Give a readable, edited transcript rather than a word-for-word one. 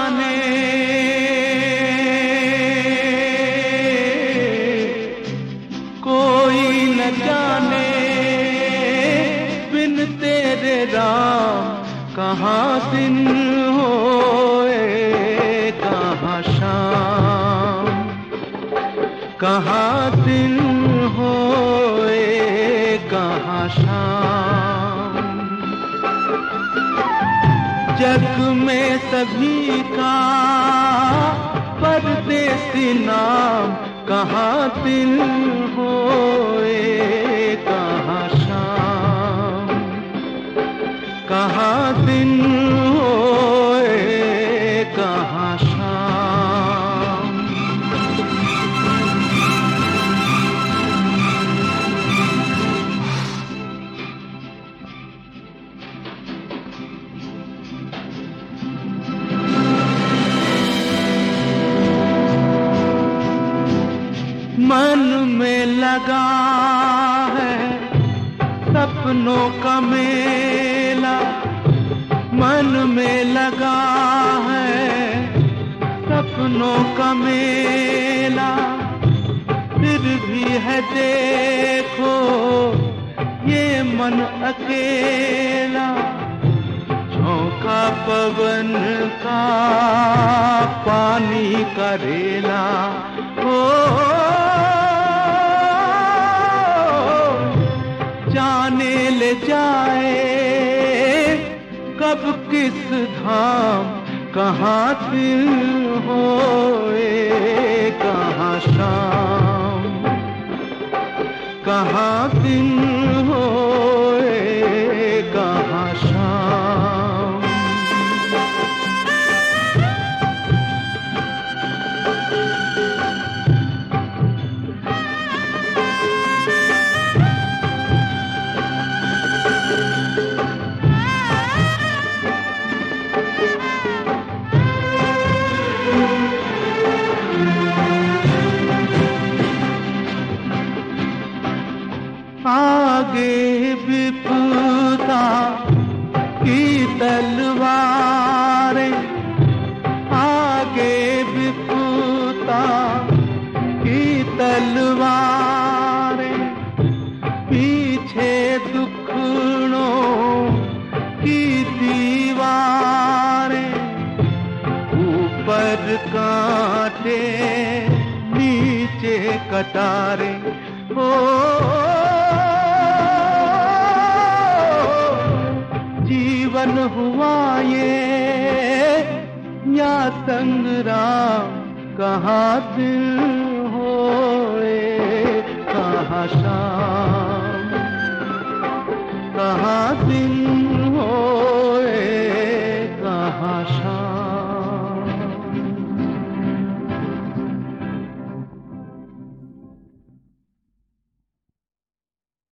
जाने कोई न जाने बिन तेरे राम कहाँ दिन होए कहाँ शाम, कहाँ दिन होए कहाँ शाम। जग में सभी का परदेसी नाम, कहाँ दिल होए कहाँ शाम, कहाँ दिन होए कहाँ शाम। मन में लगा है सपनों का मेला, मन में लगा है सपनों का मेला। फिर भी है देखो ये मन अकेला, झोंका पवन का पानी का रेला। जाने ले जाए कब किस धाम, कहाँ दिल होए कहाँ शाम, कहाँ दिन होए कहाँ शाम। आगे विपदा की तलवारें, आगे विपदा की तलवारें, पीछे दुखड़ों की दीवारें। ऊपर कांटे नीचे कटारे, जीवन हुआ ये या संग्राम, कहाँ दिल होए कहाँ शाम।